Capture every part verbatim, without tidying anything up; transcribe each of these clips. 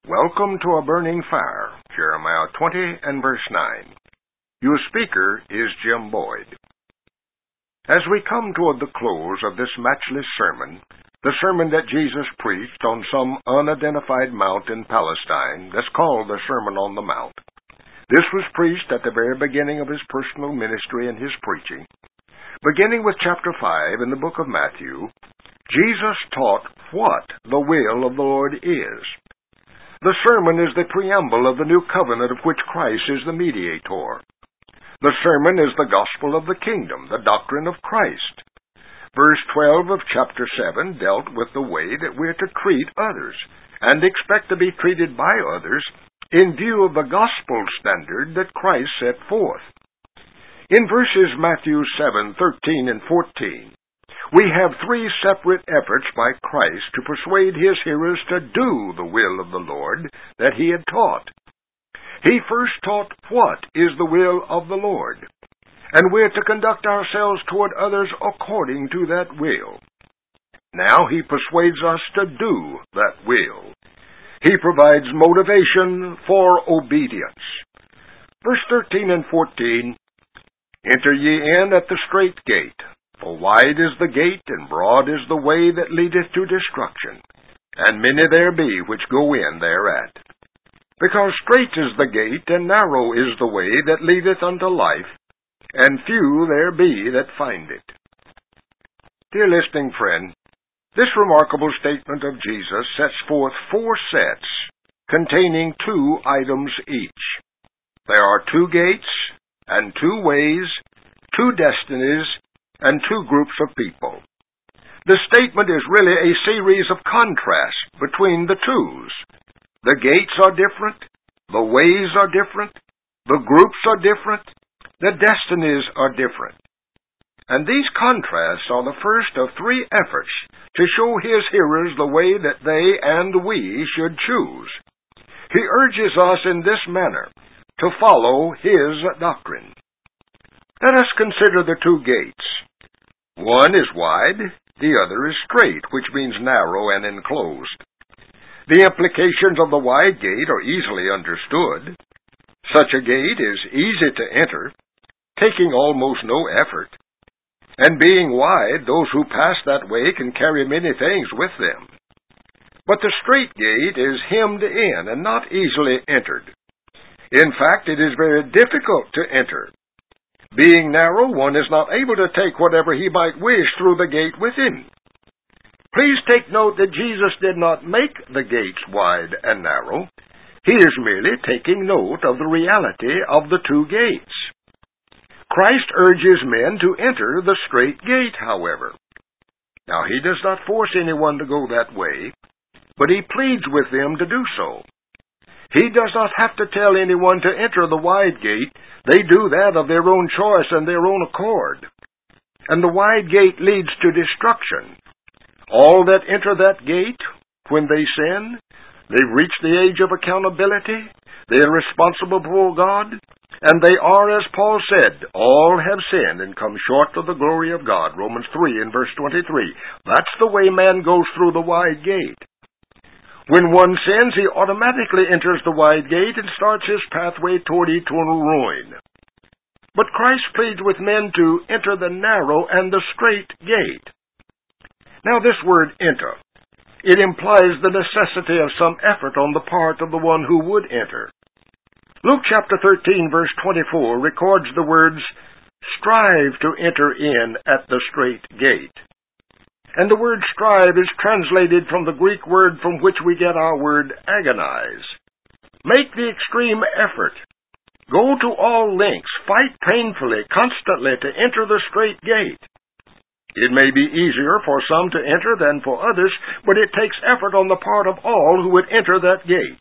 Welcome to a burning fire, Jeremiah twenty and verse nine. Your speaker is Jim Boyd. As we come toward the close of this matchless sermon, the sermon that Jesus preached on some unidentified mount in Palestine that's called the Sermon on the Mount. This was preached at the very beginning of his personal ministry and his preaching. Beginning with chapter five in the book of Matthew, Jesus taught what the will of the Lord is. The sermon is the preamble of the new covenant of which Christ is the mediator. The sermon is the gospel of the kingdom, the doctrine of Christ. Verse twelve of chapter seven dealt with the way that we're to treat others and expect to be treated by others in view of the gospel standard that Christ set forth. In verses Matthew seven, thirteen, and fourteen, we have three separate efforts by Christ to persuade his hearers to do the will of the Lord that he had taught. He first taught what is the will of the Lord, and we're to conduct ourselves toward others according to that will. Now he persuades us to do that will. He provides motivation for obedience. Verse thirteen and fourteen, Enter ye in at the strait gate. For wide is the gate, and broad is the way that leadeth to destruction, and many there be which go in thereat. Because strait is the gate, and narrow is the way that leadeth unto life, and few there be that find it. Dear listening friend, this remarkable statement of Jesus sets forth four sets, containing two items each. There are two gates, and two ways, two destinies, and two groups of people. The statement is really a series of contrasts between the twos. The gates are different, the ways are different, the groups are different, the destinies are different. And these contrasts are the first of three efforts to show his hearers the way that they and we should choose. He urges us in this manner to follow his doctrine. Let us consider the two gates. One is wide, the other is strait, which means narrow and enclosed. The implications of the wide gate are easily understood. Such a gate is easy to enter, taking almost no effort. And being wide, those who pass that way can carry many things with them. But the strait gate is hemmed in and not easily entered. In fact, it is very difficult to enter. Being narrow, one is not able to take whatever he might wish through the gate with him. Please take note that Jesus did not make the gates wide and narrow. He is merely taking note of the reality of the two gates. Christ urges men to enter the strait gate, however. Now, he does not force anyone to go that way, but he pleads with them to do so. He does not have to tell anyone to enter the wide gate. They do that of their own choice and their own accord. And the wide gate leads to destruction. All that enter that gate, when they sin, they reach the age of accountability, they are responsible before God, and they are, as Paul said, all have sinned and come short of the glory of God, Romans three and verse twenty-three. That's the way man goes through the wide gate. When one sins, he automatically enters the wide gate and starts his pathway toward eternal ruin. But Christ pleads with men to enter the narrow and the strait gate. Now this word enter, it implies the necessity of some effort on the part of the one who would enter. Luke chapter thirteen verse twenty-four records the words, strive to enter in at the strait gate. And the word strive is translated from the Greek word from which we get our word agonize. Make the extreme effort. Go to all lengths, fight painfully, constantly to enter the strait gate. It may be easier for some to enter than for others, but it takes effort on the part of all who would enter that gate.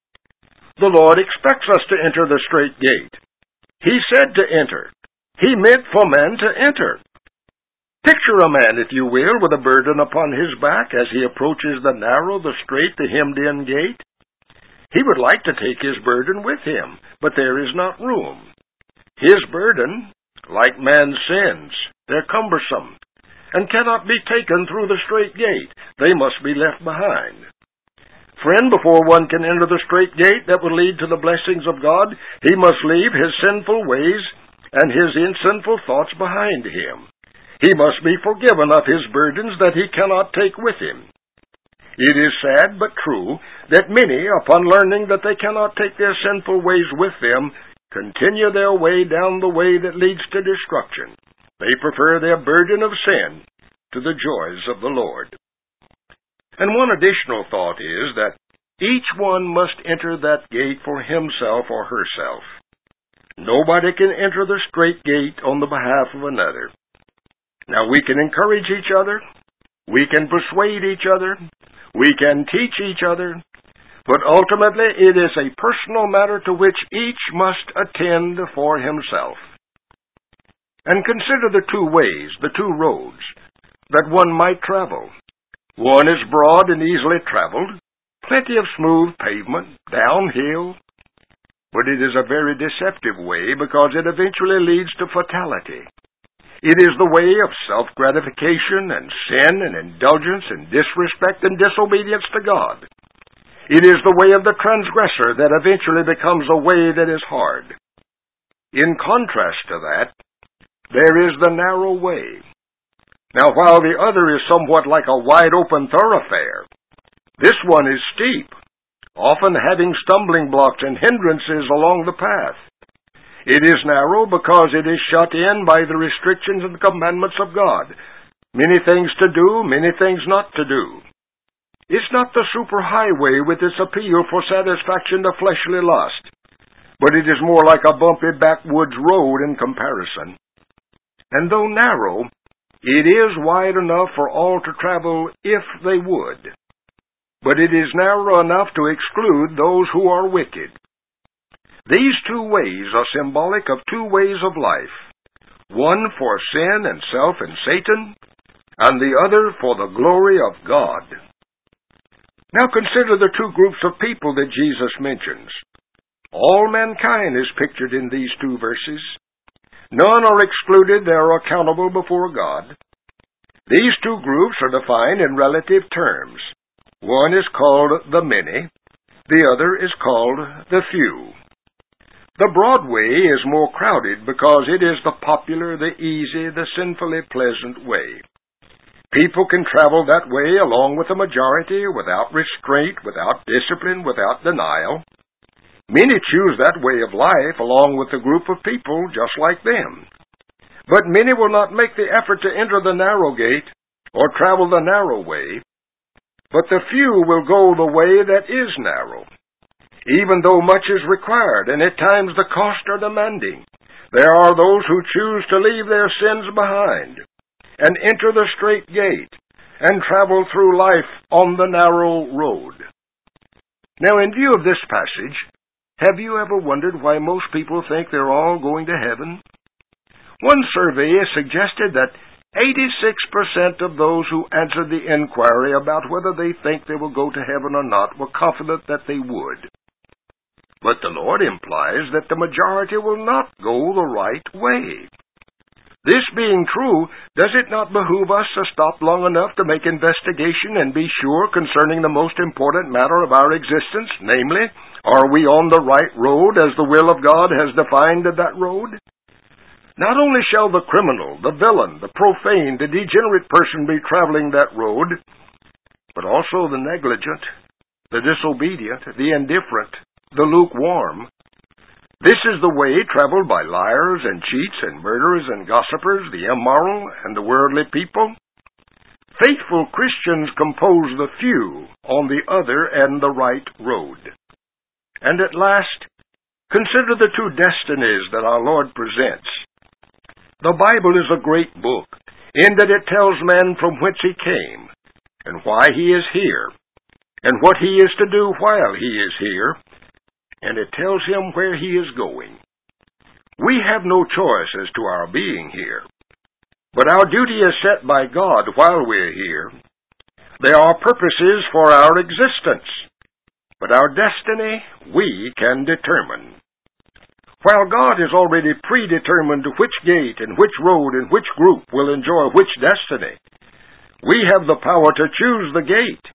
The Lord expects us to enter the strait gate. He said to enter. He meant for men to enter. Picture a man, if you will, with a burden upon his back as he approaches the narrow, the strait, the hemmed-in gate. He would like to take his burden with him, but there is not room. His burden, like man's sins, they're cumbersome and cannot be taken through the strait gate. They must be left behind. Friend, before one can enter the straight gate that will lead to the blessings of God, he must leave his sinful ways and his sinful thoughts behind him. He must be forgiven of his burdens that he cannot take with him. It is sad but true that many, upon learning that they cannot take their sinful ways with them, continue their way down the way that leads to destruction. They prefer their burden of sin to the joys of the Lord. And one additional thought is that each one must enter that gate for himself or herself. Nobody can enter the straight gate on the behalf of another. Now, we can encourage each other, we can persuade each other, we can teach each other, but ultimately it is a personal matter to which each must attend for himself. And consider the two ways, the two roads, that one might travel. One is broad and easily traveled, plenty of smooth pavement, downhill, but it is a very deceptive way because it eventually leads to fatality. It is the way of self-gratification and sin and indulgence and disrespect and disobedience to God. It is the way of the transgressor that eventually becomes a way that is hard. In contrast to that, there is the narrow way. Now, while the other is somewhat like a wide-open thoroughfare, this one is steep, often having stumbling blocks and hindrances along the path. It is narrow because it is shut in by the restrictions and commandments of God. Many things to do, many things not to do. It's not the superhighway with its appeal for satisfaction to fleshly lust, but it is more like a bumpy backwoods road in comparison. And though narrow, it is wide enough for all to travel if they would. But it is narrow enough to exclude those who are wicked. These two ways are symbolic of two ways of life, one for sin and self and Satan, and the other for the glory of God. Now consider the two groups of people that Jesus mentions. All mankind is pictured in these two verses. None are excluded, they are accountable before God. These two groups are defined in relative terms. One is called the many, the other is called the few. The broad way is more crowded because it is the popular, the easy, the sinfully pleasant way. People can travel that way along with the majority, without restraint, without discipline, without denial. Many choose that way of life along with a group of people just like them. But many will not make the effort to enter the narrow gate or travel the narrow way, but the few will go the way that is narrow. Even though much is required, and at times the costs are demanding, there are those who choose to leave their sins behind and enter the straight gate and travel through life on the narrow road. Now, in view of this passage, have you ever wondered why most people think they're all going to heaven? One survey has suggested that eighty-six percent of those who answered the inquiry about whether they think they will go to heaven or not were confident that they would. But the Lord implies that the majority will not go the right way. This being true, does it not behoove us to stop long enough to make investigation and be sure concerning the most important matter of our existence, namely, are we on the right road as the will of God has defined that road? Not only shall the criminal, the villain, the profane, the degenerate person be traveling that road, but also the negligent, the disobedient, the indifferent, the lukewarm. This is the way traveled by liars and cheats and murderers and gossipers, the immoral and the worldly people. Faithful Christians compose the few on the other and the right road. And at last, consider the two destinies that our Lord presents. The Bible is a great book, in that it tells man from whence he came, and why he is here, and what he is to do while he is here, and it tells him where he is going. We have no choice as to our being here, but our duty is set by God while we're here. There are purposes for our existence, but our destiny we can determine. While God has already predetermined which gate and which road and which group will enjoy which destiny, we have the power to choose the gate,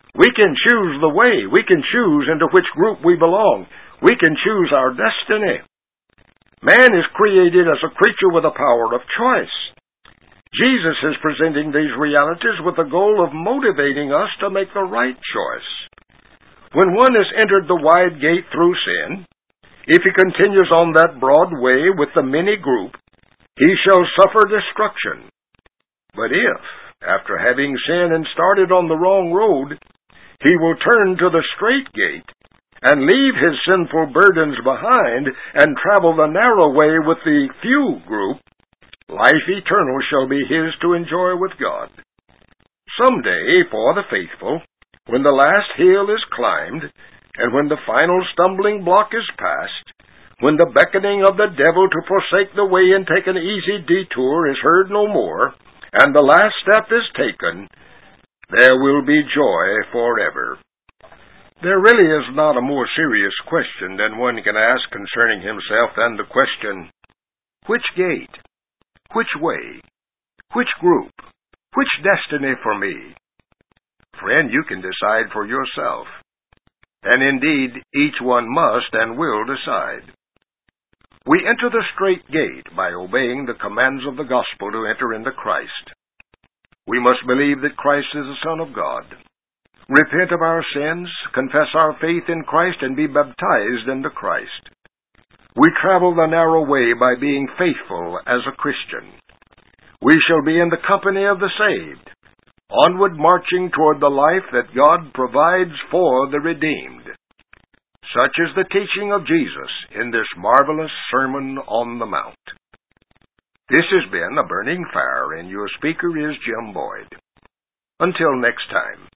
We can choose the way. We can choose into which group we belong. We can choose our destiny. Man is created as a creature with a power of choice. Jesus is presenting these realities with the goal of motivating us to make the right choice. When one has entered the wide gate through sin, if he continues on that broad way with the many group, he shall suffer destruction. But if, after having sinned and started on the wrong road, he will turn to the straight gate and leave his sinful burdens behind and travel the narrow way with the few group, life eternal shall be his to enjoy with God. Someday, for the faithful, when the last hill is climbed, and when the final stumbling block is passed, when the beckoning of the devil to forsake the way and take an easy detour is heard no more, and the last step is taken, there will be joy forever. There really is not a more serious question than one can ask concerning himself than the question, which gate? Which way? Which group? Which destiny for me? Friend, you can decide for yourself. And indeed, each one must and will decide. We enter the straight gate by obeying the commands of the gospel to enter into Christ. We must believe that Christ is the Son of God, repent of our sins, confess our faith in Christ, and be baptized into Christ. We travel the narrow way by being faithful as a Christian. We shall be in the company of the saved, onward marching toward the life that God provides for the redeemed. Such is the teaching of Jesus in this marvelous Sermon on the Mount. This has been A Burning Fire, and your speaker is Jim Boyd. Until next time.